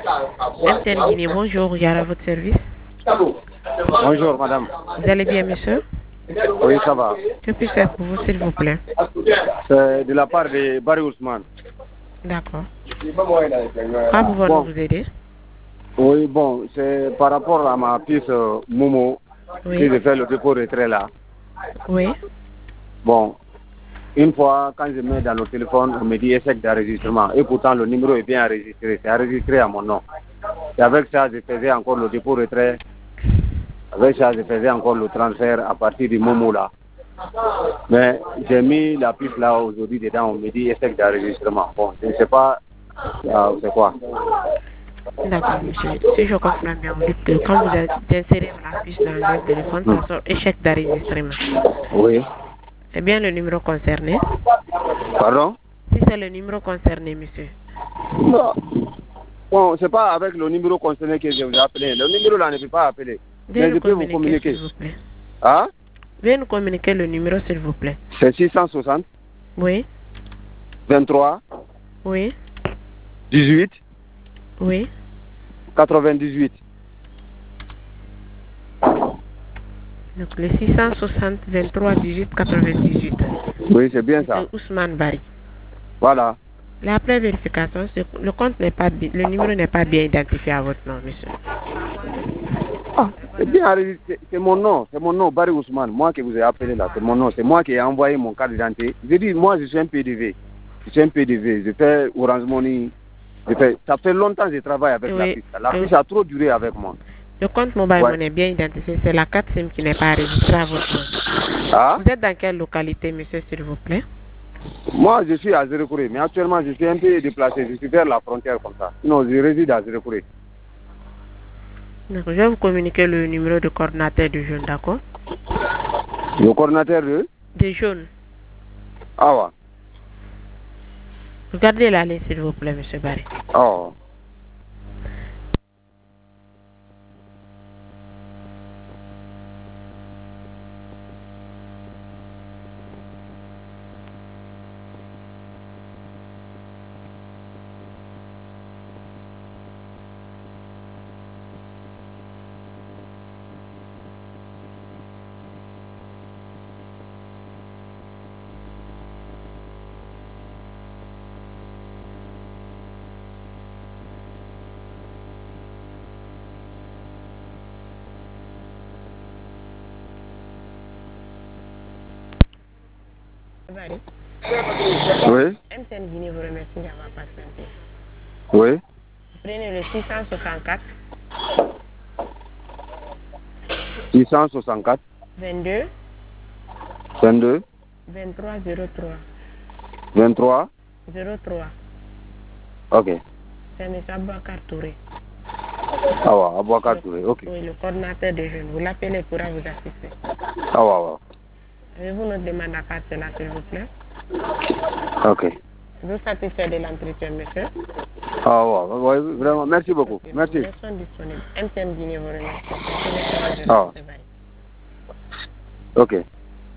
MTN Guinée, bonjour, Yara à votre service. Bonjour, madame. Vous allez bien, monsieur? Oui, ça va. Que puis-je faire pour vous, s'il vous plaît? C'est de la part de Barry Ousmane. D'accord. Comment pouvons-nous vous aider? Oui, bon, c'est par rapport à ma fille Momo, Oui. qui je fais le dépôt retrait là. Oui. Bon, une fois, quand je mets dans le téléphone, on me dit échec d'enregistrement. Et pourtant, le numéro est bien enregistré. C'est enregistré à mon nom. Et avec ça, je faisais encore le dépôt retrait. Avec ça, je faisais encore le transfert à partir du Momo là. Mais j'ai mis la puce là aujourd'hui dedans, on me dit échec d'enregistrement. Bon, je ne sais pas c'est quoi. D'accord, monsieur. Si je comprends bien, vous dites que quand vous insérez la fiche dans le téléphone, ça sort échec d'enregistrement. Oui. C'est bien le numéro concerné? Pardon? Si c'est le numéro concerné, monsieur. Non. Bon, c'est pas avec le numéro concerné que je vous ai appelé. Le numéro là ne peut pas appeler. Mais je peux vous communiquer. S'il vous plaît. Hein? Veuillez nous communiquer le numéro, s'il vous plaît. C'est 660. Oui. 23. Oui. 18. Oui. 98. Donc le 660 23 18 98. Oui, c'est bien ça. C'est Ousmane Barry. Voilà. Après vérification, le compte n'est pas le numéro n'est pas bien identifié à votre nom, monsieur. Ah, c'est bien, c'est mon nom, Barry Ousmane, moi qui vous ai appelé là, c'est mon nom, c'est moi qui ai envoyé mon carte d'identité. Je dis, moi je suis un PDV, je fais Orange Money, ça fait longtemps que je travaille avec la piste. La piste a trop duré avec moi. Le compte Mobile Money est bien identifié, c'est la carte SIM qui n'est pas enregistrée à votre nom. Ah? Vous êtes dans quelle localité, monsieur, s'il vous plaît? Moi, je suis à Zérekouré, mais actuellement, je suis un peu déplacé. Je suis vers la frontière comme ça. Sinon, je réside à Zérekouré. Je vais vous communiquer le numéro de coordinateur de jeunes, d'accord? Le coordinateur de? Des jeunes. Ah ouais. Regardez la ligne, s'il vous plaît, monsieur Barry. Oh. Barry. Oui. MTN Guinée vous remercie d'avoir patienté. Oui. Prenez le 664. 664. 22. 22. 23 03. 23. 03. Ok. C'est M. Abouakar Touré. Ah ouais, Abouakar Touré, ok. Oui, le coordinateur des jeunes. Vous l'appelez, il pourra vous assister. Ah ouais. Avez-vous notre demande à part cela, s'il vous plaît? Ok. Vous satisfait de l'entretien, monsieur? Ah ouais, vraiment, merci beaucoup. Okay. Merci. Nous sommes disponibles. MTN Guinée vous remercie. Ah. Ok.